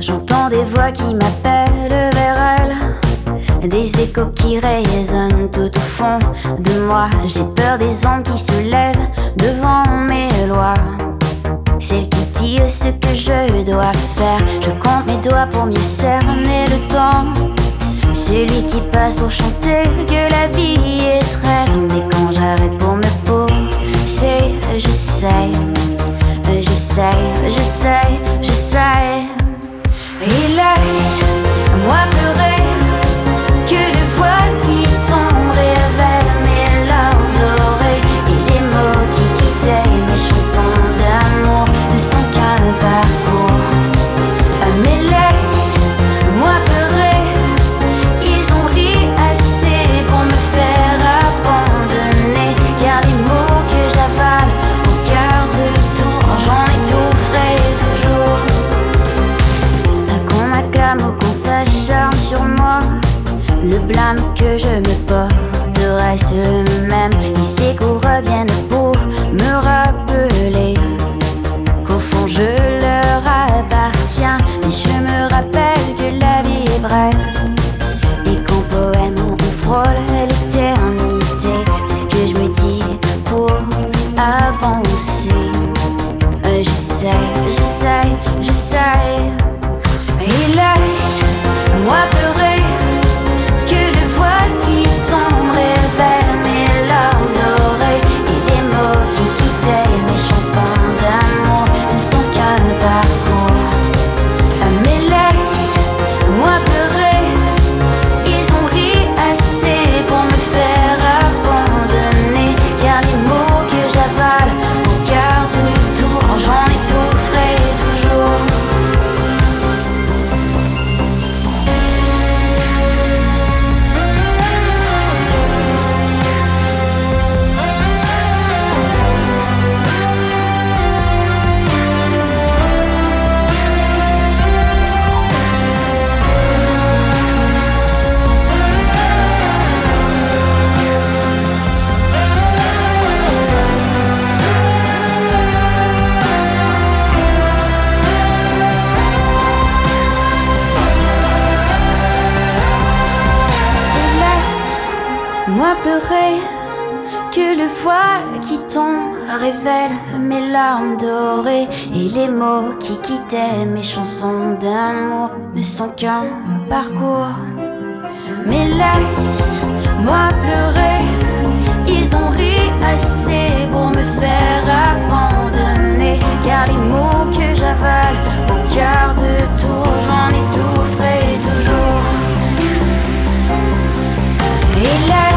J'entends des voix qui m'appellent vers elle, des échos qui résonnent tout au fond de moi. J'ai peur des ondes qui se lèvent devant mes lois, celles qui disent ce que je dois faire. Je compte mes doigts pour mieux cerner le temps, celui qui passe pour chanter que la vie est traître. Mais quand j'arrête pour me poser, je sais, je sais, je sais, je sais. Et laisse-moi pleurer, que le voile qui tombe révèle mes larmes dorées. Et les mots qui quittaient mes chansons d'amour ne sont qu'un parcours. Mais laisse-moi pleurer, ils ont ri assez pour me faire abandonner. Car les mots que j'avale au quart de tour, j'en étoufferai toujours. Qu'on m'acclame ou qu'on s'acharne sur moi, le blâme que je me porte reste le même. Les échos reviennent pour me rappeler qu'au fond je leur appartiens. Mais je me rappelle que la vie est brève et qu'en poème on frôle l'éternité. C'est ce que je me dis pour avancer. Je sais, je sais, je sais. Et laisse-moi pleurer, que le voile qui tombe révèle mes larmes dorées. Et les mots qui quittaient mes chansons d'amour ne sont qu'un parcours. Mais laisse-moi pleurer, ils ont ri assez pour me faire abandonner. Car les mots que j'avale au quart de tour, j'en étoufferai toujours. Moi pleurer, que le voile qui tombe révèle mes larmes dorées. Et les mots qui quittaient mes chansons d'amour ne sont qu'un parcours. Mais laisse-moi pleurer, ils ont ri assez pour me faire abandonner. Car les mots que j'avale au quart de tour, j'en étoufferai toujours. Et